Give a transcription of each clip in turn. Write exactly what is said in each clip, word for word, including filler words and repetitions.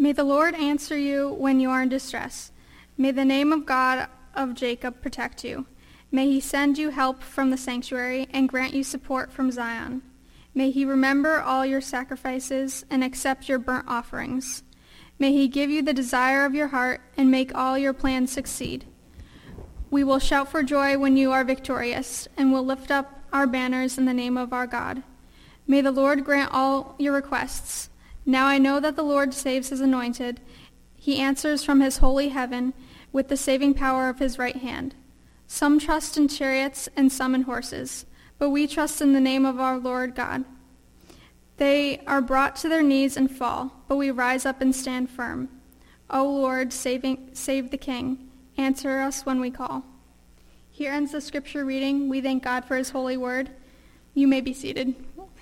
May the Lord answer you when you are in distress. May the name of God of Jacob protect you. May he send you help from the sanctuary and grant you support from Zion. May he remember all your sacrifices and accept your burnt offerings. May he give you the desire of your heart and make all your plans succeed. We will shout for joy when you are victorious, and will lift up our banners in the name of our God. May the Lord grant all your requests. Now I know that the Lord saves his anointed. He answers from his holy heaven with the saving power of his right hand. Some trust in chariots and some in horses, but we trust in the name of our Lord God. They are brought to their knees and fall, but we rise up and stand firm. O Lord, saving, save the King. Answer us when we call. Here ends the scripture reading. We thank God for his holy word. You may be seated.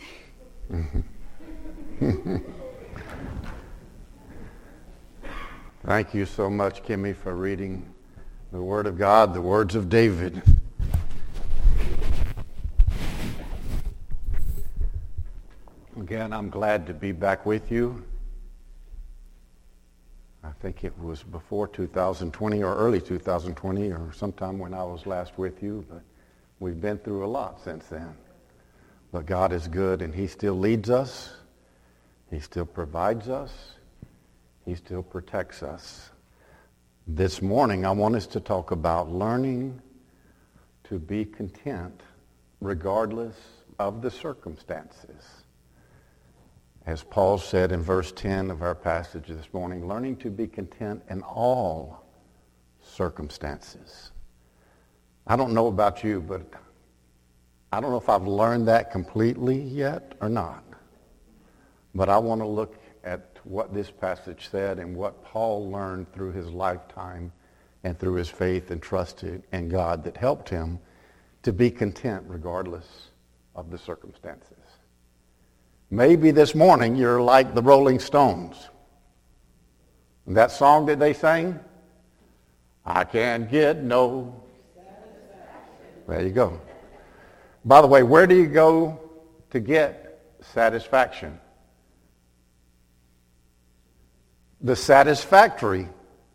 Thank you so much, Kimmy, for reading the Word of God, the words of David. Again, I'm glad to be back with you. I think it was before two thousand twenty or early two thousand twenty or sometime when I was last with you, but we've been through a lot since then. But God is good, and he still leads us. He still provides us. He still protects us. This morning, I want us to talk about learning to be content regardless of the circumstances. As Paul said in verse ten of our passage this morning, learning to be content in all circumstances. I don't know about you, but I don't know if I've learned that completely yet or not. But I want to look at what this passage said and what Paul learned through his lifetime and through his faith and trust in God that helped him to be content regardless of the circumstances. Maybe this morning you're like the Rolling Stones. And that song that they sang, I can't get no. There you go. By the way, where do you go to get satisfaction? The satisfactory.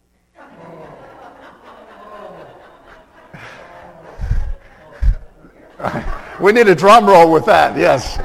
We need a drum roll with that, yes.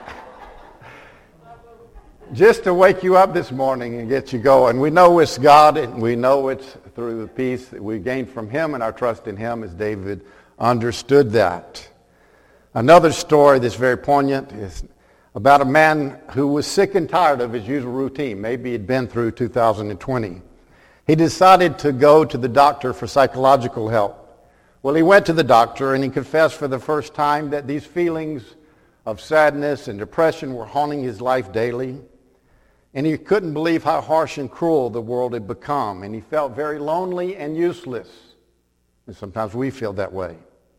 Just to wake you up this morning and get you going. We know it's God, and we know it's through the peace that we gain from him and our trust in him, as David understood that. Another story that's very poignant is about a man who was sick and tired of his usual routine. Maybe he'd been through two thousand twenty. He decided to go to the doctor for psychological help. Well, he went to the doctor and he confessed for the first time that these feelings of sadness and depression were haunting his life daily. And he couldn't believe how harsh and cruel the world had become. And he felt very lonely and useless. And sometimes we feel that way.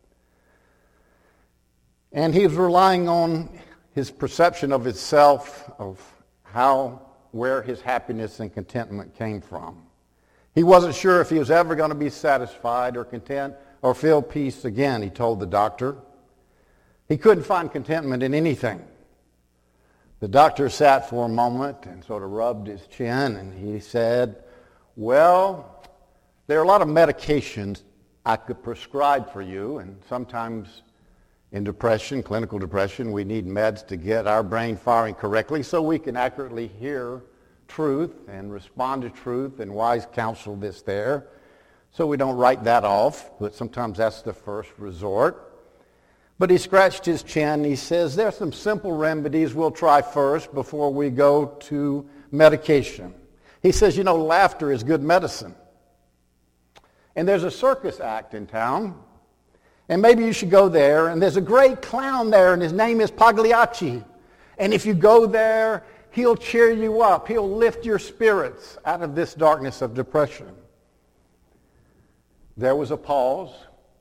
And he was relying on his perception of himself, of how, where his happiness and contentment came from. He wasn't sure if he was ever going to be satisfied or content or feel peace again, he told the doctor. He couldn't find contentment in anything. The doctor sat for a moment and sort of rubbed his chin, and he said, well, there are a lot of medications I could prescribe for you, and sometimes in depression, clinical depression, we need meds to get our brain firing correctly so we can accurately hear truth and respond to truth and wise counsel that's there. So we don't write that off, but sometimes that's the first resort. But he scratched his chin and he says, there's some simple remedies we'll try first before we go to medication. He says, you know, laughter is good medicine. And there's a circus act in town. And maybe you should go there. And there's a great clown there, and his name is Pagliacci. And if you go there, he'll cheer you up. He'll lift your spirits out of this darkness of depression. There was a pause.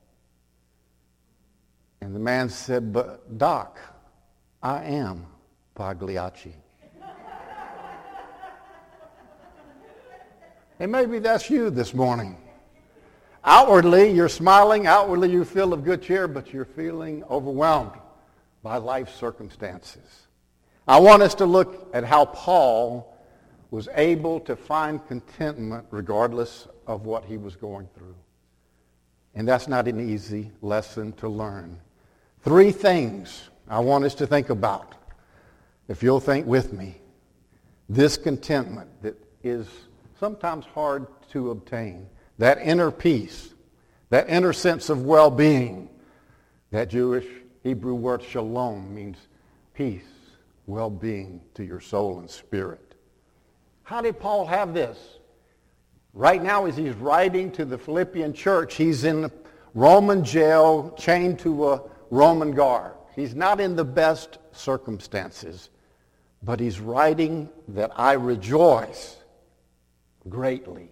And the man said, but Doc, I am Pagliacci. And maybe that's you this morning. Outwardly, you're smiling. Outwardly, you feel of good cheer, but you're feeling overwhelmed by life circumstances. I want us to look at how Paul was able to find contentment regardless of what he was going through. And that's not an easy lesson to learn. Three things I want us to think about, if you'll think with me. This contentment that is sometimes hard to obtain, that inner peace, that inner sense of well-being. That Jewish Hebrew word shalom means peace, well-being to your soul and spirit. How did Paul have this? Right now, as he's writing to the Philippian church, he's in a Roman jail, chained to a Roman guard. He's not in the best circumstances, but he's writing that I rejoice greatly.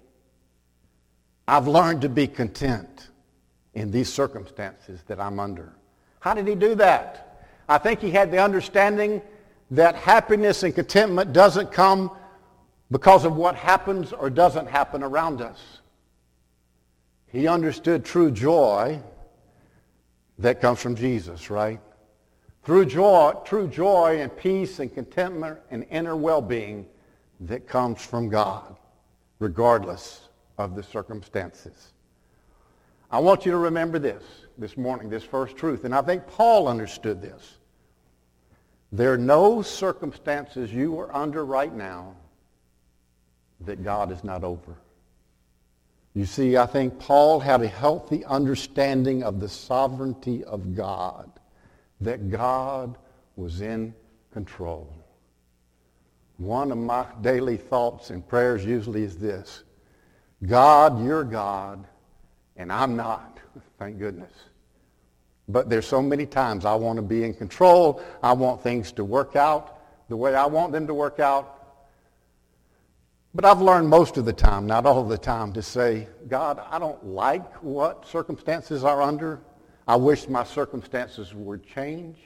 I've learned to be content in these circumstances that I'm under. How did he do that? I think he had the understanding that happiness and contentment doesn't come because of what happens or doesn't happen around us. He understood true joy that comes from Jesus, right? Through joy, true joy and peace and contentment and inner well-being that comes from God, regardless of the circumstances. I want you to remember this this morning, this first truth, and I think Paul understood this. There are no circumstances you are under right now that God is not over. You see, I think Paul had a healthy understanding of the sovereignty of God, that God was in control. One of my daily thoughts and prayers usually is this: God, you're God, and I'm not. Thank goodness. But there's so many times I want to be in control. I want things to work out the way I want them to work out. But I've learned most of the time, not all of the time, to say, God, I don't like what circumstances are under. I wish my circumstances would change.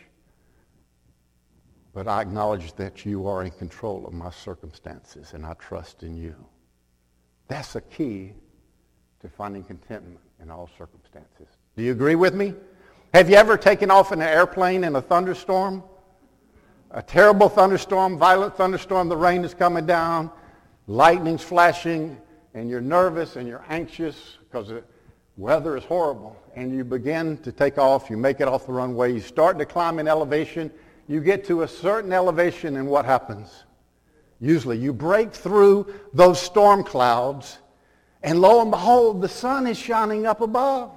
But I acknowledge that you are in control of my circumstances, and I trust in you. That's a key to finding contentment in all circumstances. Do you agree with me? Have you ever taken off in an airplane in a thunderstorm? A terrible thunderstorm, violent thunderstorm, the rain is coming down, lightning's flashing, and you're nervous and you're anxious because the weather is horrible. And you begin to take off, you make it off the runway, you start to climb in elevation, you get to a certain elevation, and what happens? Usually you break through those storm clouds, and lo and behold, the sun is shining up above.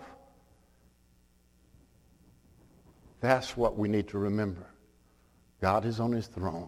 That's what we need to remember. God is on his throne,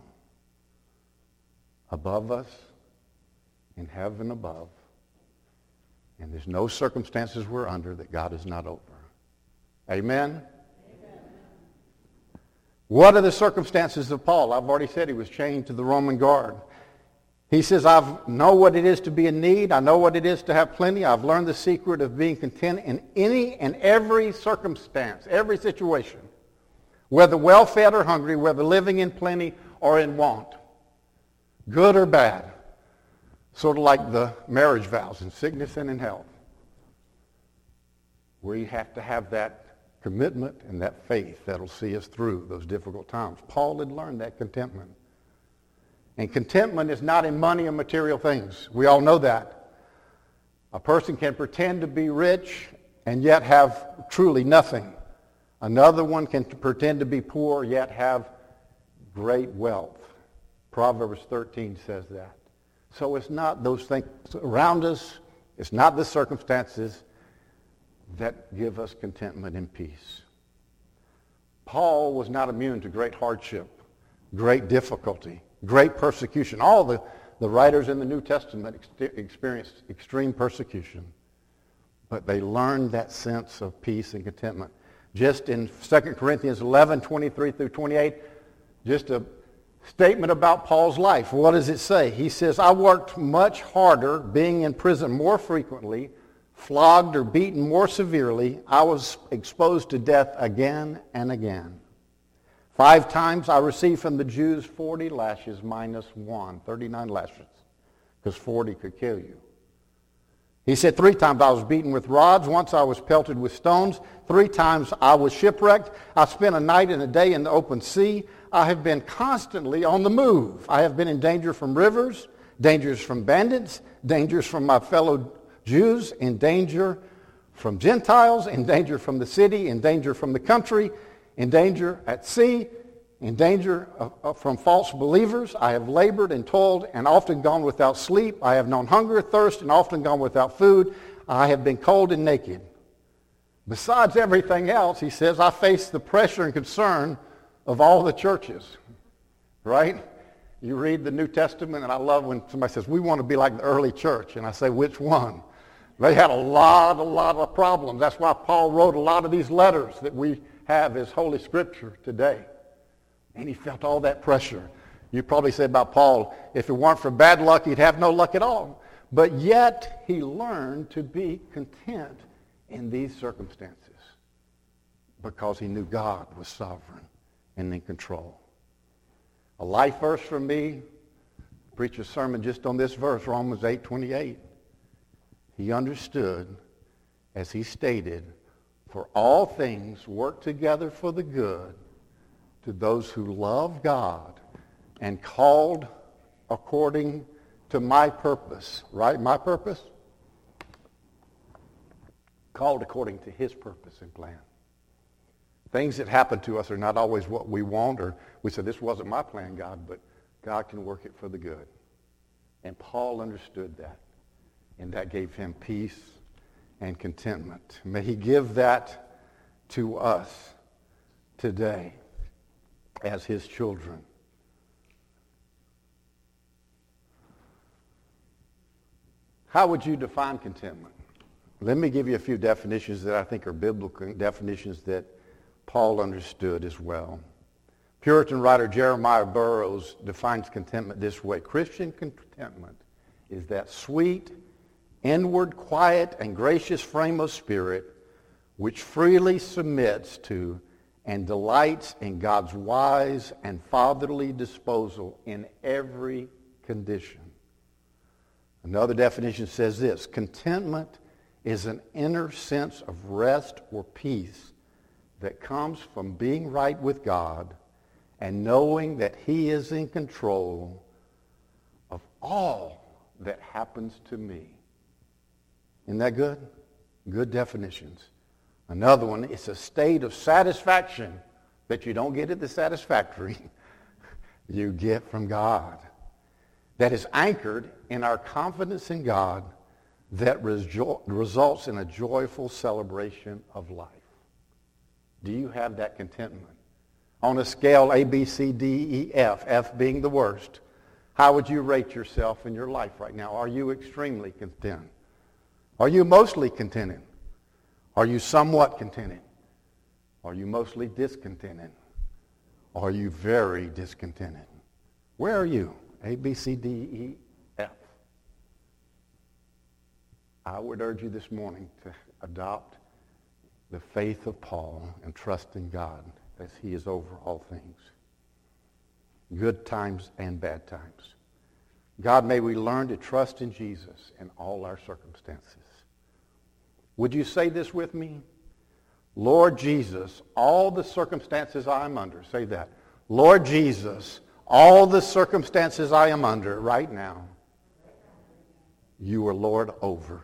above us, in heaven above, and there's no circumstances we're under that God is not over. Amen? Amen? What are the circumstances of Paul? I've already said he was chained to the Roman guard. He says, I know what it is to be in need. I know what it is to have plenty. I've learned the secret of being content in any and every circumstance, every situation, whether well-fed or hungry, whether living in plenty or in want, good or bad. Sort of like the marriage vows, in sickness and in health. We have to have that commitment and that faith that'll see us through those difficult times. Paul had learned that contentment. And contentment is not in money or material things. We all know that. A person can pretend to be rich and yet have truly nothing. Another one can pretend to be poor yet have great wealth. Proverbs thirteen says that. So it's not those things around us, it's not the circumstances that give us contentment and peace. Paul was not immune to great hardship, great difficulty, great persecution. All the, the writers in the New Testament ex- experienced extreme persecution, but they learned that sense of peace and contentment. Just in Second Corinthians eleven, twenty-three through twenty-eight, just a statement about Paul's life. What does it say? He says, I worked much harder, being in prison more frequently, flogged or beaten more severely. I was exposed to death again and again. Five times I received from the Jews forty lashes minus one, thirty-nine lashes, because forty could kill you. He said, three times I was beaten with rods. Once I was pelted with stones. Three times I was shipwrecked. I spent a night and a day in the open sea. I have been constantly on the move. I have been in danger from rivers Dangers from bandits, dangers from my fellow Jews, in danger from Gentiles, in danger from the city, in danger from the country, in danger at sea, in danger of, of, from false believers. I have labored and toiled and often gone without sleep. I have known hunger, thirst, and often gone without food. I have been cold and naked. Besides everything else, he says, I face the pressure and concern of all the churches. Right? You read the New Testament, and I love when somebody says, we want to be like the early church. And I say, which one? They had a lot, a lot of problems. That's why Paul wrote a lot of these letters that we have as Holy Scripture today. And he felt all that pressure. You probably say about Paul, if it weren't for bad luck, he'd have no luck at all. But yet, he learned to be content in these circumstances because he knew God was sovereign and in control. A life verse for me, preach a sermon just on this verse, Romans eight twenty-eight. He understood, as he stated, for all things work together for the good to those who love God and called according to my purpose. Right? My purpose? Called according to his purpose and plan. Things that happen to us are not always what we want, or we say, this wasn't my plan, God, but God can work it for the good. And Paul understood that, and that gave him peace and contentment. May he give that to us today as his children. How would you define contentment? Let me give you a few definitions that I think are biblical definitions that Paul understood as well. Puritan writer Jeremiah Burroughs defines contentment this way. Christian contentment is that sweet, inward, quiet, and gracious frame of spirit which freely submits to and delights in God's wise and fatherly disposal in every condition. Another definition says this: contentment is an inner sense of rest or peace that comes from being right with God and knowing that he is in control of all that happens to me. Isn't that good? Good definitions. Another one, it's a state of satisfaction that you don't get at the satisfactory. You get from God. That is anchored in our confidence in God that rejo- results in a joyful celebration of life. Do you have that contentment? On a scale A, B, C, D, E, F, F being the worst, how would you rate yourself in your life right now? Are you extremely content? Are you mostly contented? Are you somewhat contented? Are you mostly discontented? Are you very discontented? Where are you? A, B, C, D, E, F. I would urge you this morning to adopt the faith of Paul and trust in God as he is over all things, good times and bad times. God, may we learn to trust in Jesus in all our circumstances. Would you say this with me? Lord Jesus, all the circumstances I am under, say that. Lord Jesus, all the circumstances I am under right now, you are Lord over.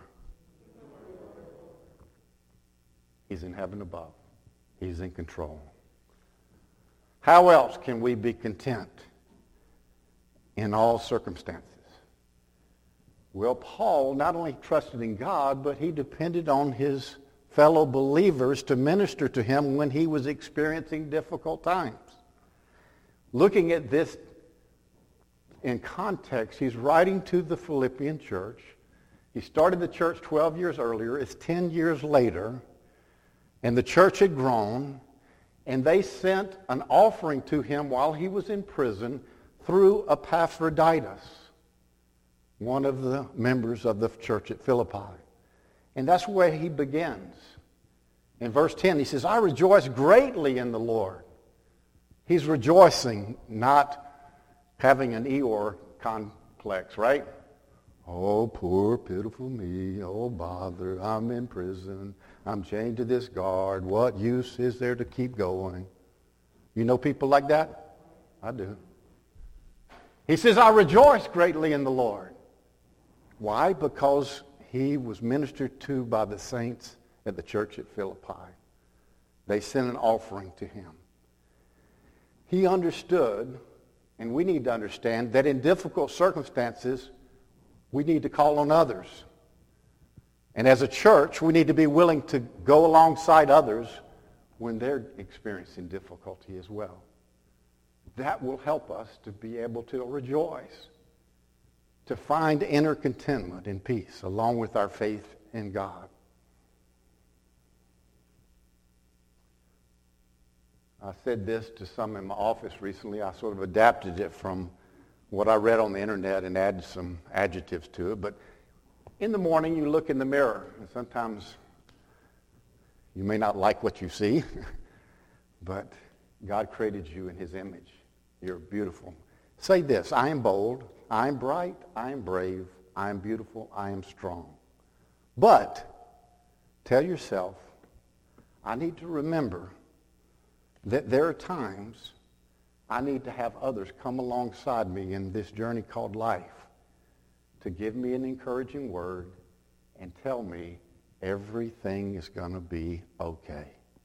He's in heaven above. He's in control. How else can we be content in all circumstances? Well, Paul not only trusted in God, but he depended on his fellow believers to minister to him when he was experiencing difficult times. Looking at this in context, he's writing to the Philippian church. He started the church twelve years earlier. It's ten years later. And the church had grown, and they sent an offering to him while he was in prison through Epaphroditus, one of the members of the church at Philippi. And that's where he begins. In verse ten, he says, I rejoice greatly in the Lord. He's rejoicing, not having an Eeyore complex, right? Oh, poor, pitiful me. Oh, bother. I'm in prison. I'm chained to this guard. What use is there to keep going? You know people like that? I do. He says, I rejoice greatly in the Lord. Why? Because he was ministered to by the saints at the church at Philippi. They sent an offering to him. He understood, and we need to understand, that in difficult circumstances, we need to call on others. And as a church, we need to be willing to go alongside others when they're experiencing difficulty as well. That will help us to be able to rejoice, to find inner contentment and peace along with our faith in God. I said this to some in my office recently. I sort of adapted it from what I read on the internet and added some adjectives to it. But in the morning, you look in the mirror, and sometimes you may not like what you see, but God created you in his image. You're beautiful. Say this, I am bold, I am bright, I am brave, I am beautiful, I am strong. But tell yourself, I need to remember that there are times I need to have others come alongside me in this journey called life to give me an encouraging word and tell me everything is going to be okay.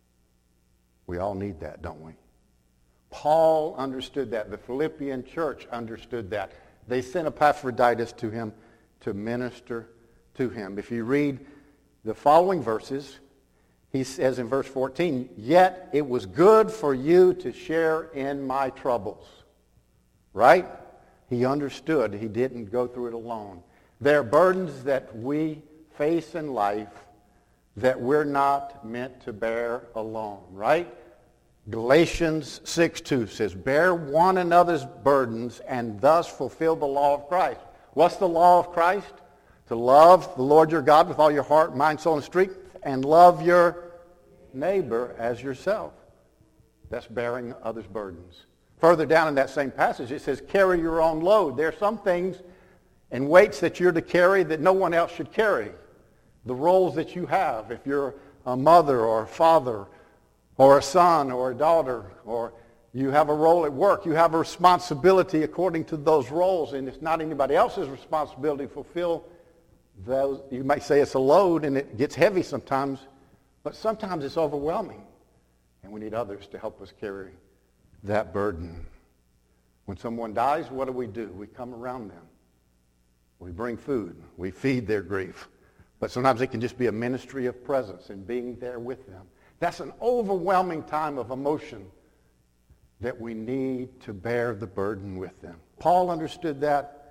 We all need that, don't we? Paul understood that. The Philippian church understood that. They sent Epaphroditus to him to minister to him. If you read the following verses, he says in verse fourteen, yet it was good for you to share in my troubles. Right? He understood. He didn't go through it alone. There are burdens that we face in life that we're not meant to bear alone. Right? Galatians six two says, bear one another's burdens and thus fulfill the law of Christ. What's the law of Christ? To love the Lord your God with all your heart, mind, soul, and strength, and love your neighbor as yourself. That's bearing others' burdens. Further down in that same passage, it says, carry your own load. There are some things and weights that you're to carry that no one else should carry. The roles that you have, if you're a mother or a father or a son or a daughter, or you have a role at work, you have a responsibility according to those roles, and it's not anybody else's responsibility to fulfill those. You might say it's a load, and it gets heavy sometimes, but sometimes it's overwhelming, and we need others to help us carry that burden. When someone dies, what do we do? We come around them. We bring food. We feed their grief. But sometimes it can just be a ministry of presence and being there with them. That's an overwhelming time of emotion that we need to bear the burden with them. Paul understood that,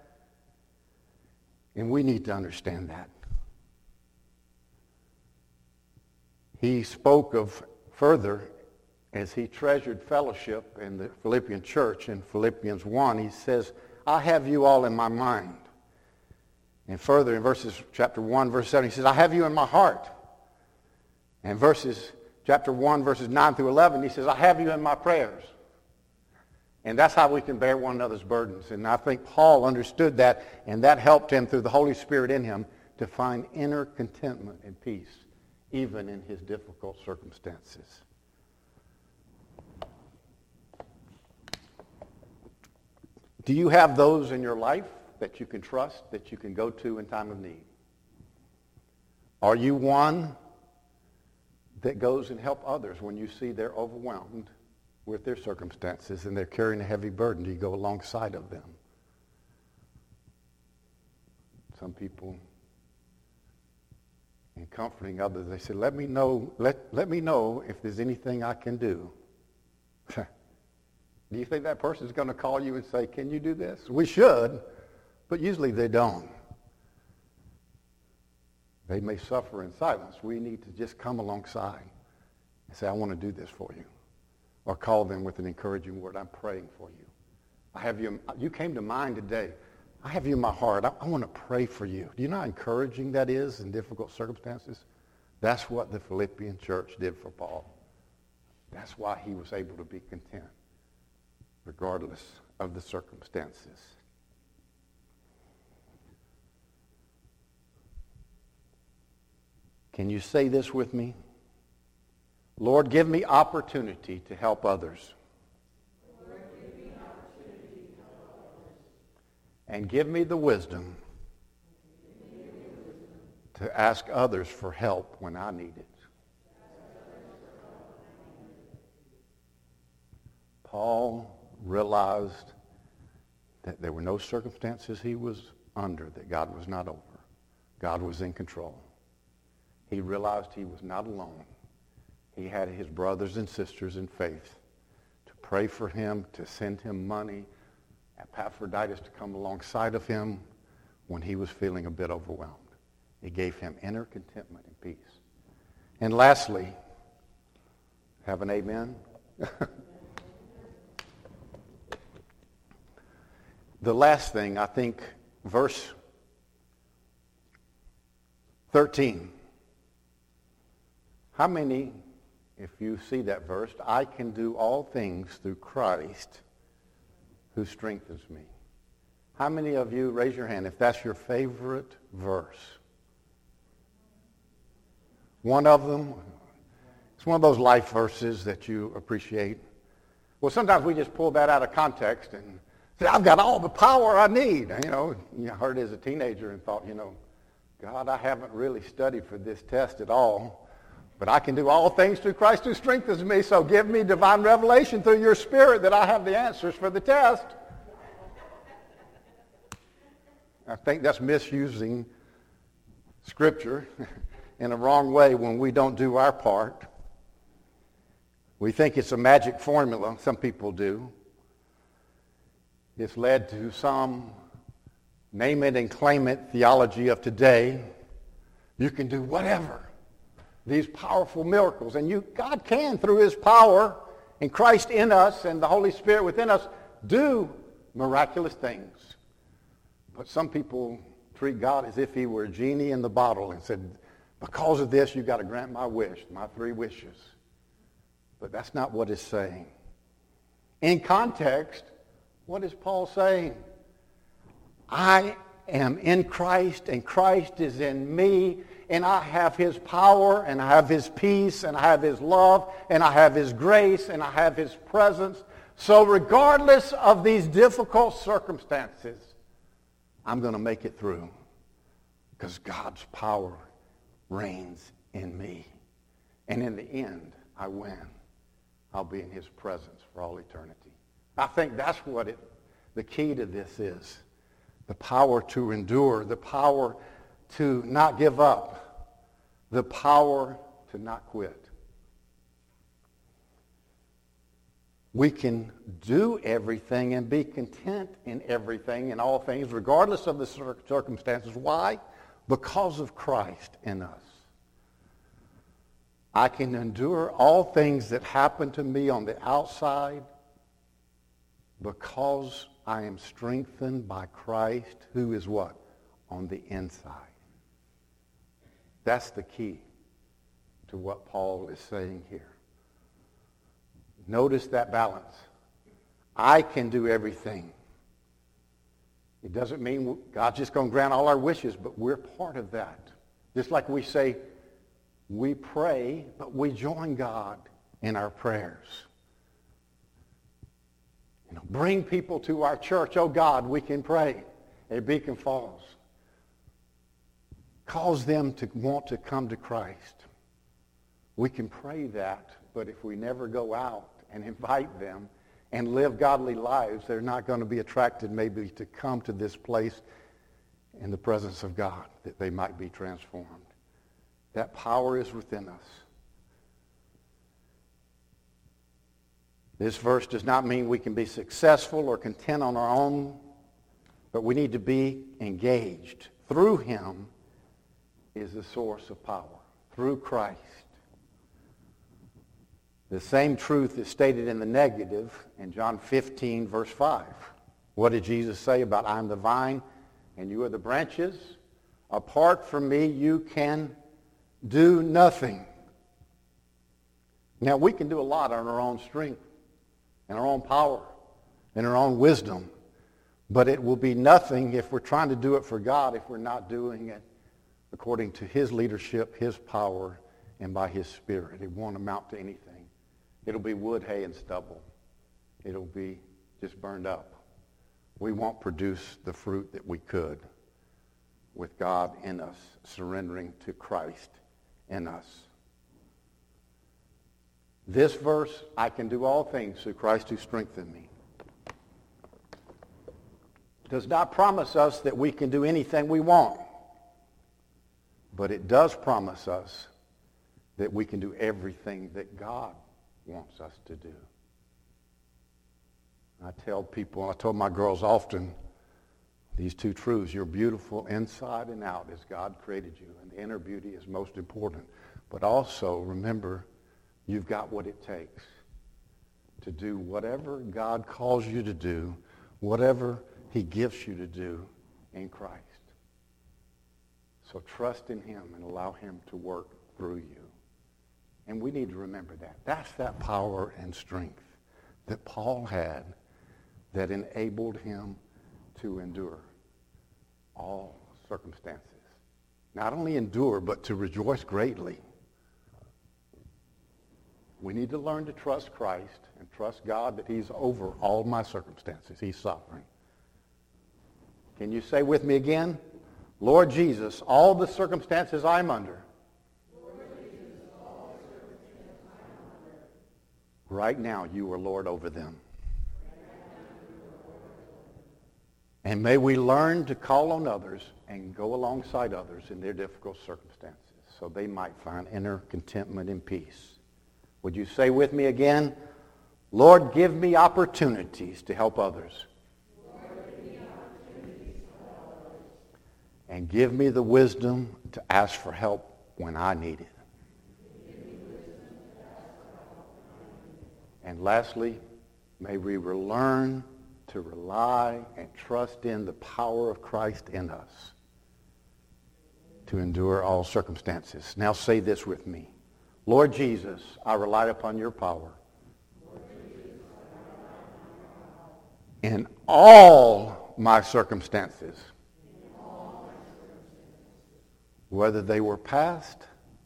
and we need to understand that. He spoke of further, as he treasured fellowship in the Philippian church in Philippians one, he says, I have you all in my mind. And further in verses chapter one, verse seven, he says, I have you in my heart. And verses chapter one, verses nine through eleven, he says, I have you in my prayers. And that's how we can bear one another's burdens. And I think Paul understood that, and that helped him through the Holy Spirit in him to find inner contentment and peace, even in his difficult circumstances. Do you have those in your life that you can trust, that you can go to in time of need? Are you one that goes and help others when you see they're overwhelmed with their circumstances and they're carrying a heavy burden? Do you go alongside of them? Some people, in comforting others, they say, let me know, let, let me know if there's anything I can do. Do you think that person's going to call you and say, can you do this? We should, but usually they don't. They may suffer in silence. We need to just come alongside and say, I want to do this for you. Or call them with an encouraging word. I'm praying for you. I have you. You came to mind today. I have you in my heart. I, I want to pray for you. Do you know how encouraging that is in difficult circumstances? That's what the Philippian church did for Paul. That's why he was able to be content, regardless of the circumstances. Can you say this with me? Lord, give me opportunity to help others. Lord, give me opportunity to help others. and give me the wisdom to ask others for help when I need it. Paul realized that there were no circumstances he was under that God was not over. God was in control. He realized he was not alone. He had his brothers and sisters in faith to pray for him, to send him money, Epaphroditus to come alongside of him when he was feeling a bit overwhelmed. It gave him inner contentment and peace. And lastly, have an amen? The last thing, I think, verse thirteen. How many, if you see that verse, I can do all things through Christ who strengthens me. How many of you, raise your hand, if that's your favorite verse? One of them, it's one of those life verses that you appreciate. Well, sometimes we just pull that out of context and say, I've got all the power I need. You know, you heard it as a teenager and thought, you know, God, I haven't really studied for this test at all, but I can do all things through Christ who strengthens me, so give me divine revelation through your Spirit that I have the answers for the test. I think that's misusing Scripture in a wrong way when we don't do our part. We think it's a magic formula. Some people do. It's led to some name it and claim it theology of today. You can do whatever. These powerful miracles. And you, God can, through his power and Christ in us and the Holy Spirit within us, do miraculous things. But some people treat God as if he were a genie in the bottle and said, because of this, you've got to grant my wish, my three wishes. But that's not what it's saying. In context, what is Paul saying? I am in Christ, and Christ is in me, and I have his power, and I have his peace, and I have his love, and I have his grace, and I have his presence. So regardless of these difficult circumstances, I'm going to make it through because God's power reigns in me. And in the end, I win. I'll be in his presence for all eternity. I think that's what it, the key to this is. The power to endure, the power to not give up, the power to not quit. We can do everything and be content in everything, in all things, regardless of the circumstances. Why? Because of Christ in us. I can endure all things that happen to me on the outside because I am strengthened by Christ, who is what? On the inside. That's the key to what Paul is saying here. Notice that balance. I can do everything. It doesn't mean God's just going to grant all our wishes, but we're part of that. Just like we say, we pray, but we join God in our prayers. You know, bring people to our church. Oh God, we can pray at Beacon Falls. Cause them to want to come to Christ. We can pray that, but if we never go out and invite them and live godly lives, they're not going to be attracted maybe to come to this place in the presence of God, that they might be transformed. That power is within us. This verse does not mean we can be successful or content on our own, but we need to be engaged. Through him is the source of power. Through Christ. The same truth is stated in the negative in John fifteen, verse five. What did Jesus say about I am the vine and you are the branches? Apart from me, you can do nothing. Now, we can do a lot on our own strength and our own power and our own wisdom, but it will be nothing if we're trying to do it for God if we're not doing it according to his leadership, his power, and by his Spirit. It won't amount to anything. It'll be wood, hay, and stubble. It'll be just burned up. we won't produce the fruit that we could with God in us, surrendering to Christ in us. This verse, I can do all things through Christ who strengthens me, does not promise us that we can do anything we want. But it does promise us that we can do everything that God wants us to do. I tell people, I told my girls often, these two truths: you're beautiful inside and out as God created you, and the inner beauty is most important. But also, remember, you've got what it takes to do whatever God calls you to do, whatever he gives you to do in Christ. So trust in him and allow him to work through you. And we need to remember that. That's that power and strength that Paul had that enabled him to endure all circumstances. Not only endure, but to rejoice greatly. We need to learn to trust Christ and trust God that he's over all my circumstances. He's sovereign. Can you say with me again? Lord Jesus, all the circumstances I'm under, Lord Jesus, all the circumstances I'm under, right now you are Lord over them. And may we learn to call on others and go alongside others in their difficult circumstances so they might find inner contentment and peace. Would you say with me again, Lord, give me opportunities to help others. And give me the wisdom to ask for help when I need it. And lastly, may we learn to rely and trust in the power of Christ in us to endure all circumstances. Now say this with me. Lord Jesus, I rely upon your power in all my circumstances, whether they were past,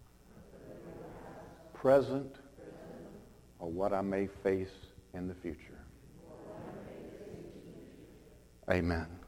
present, or what I may face in the future. Amen.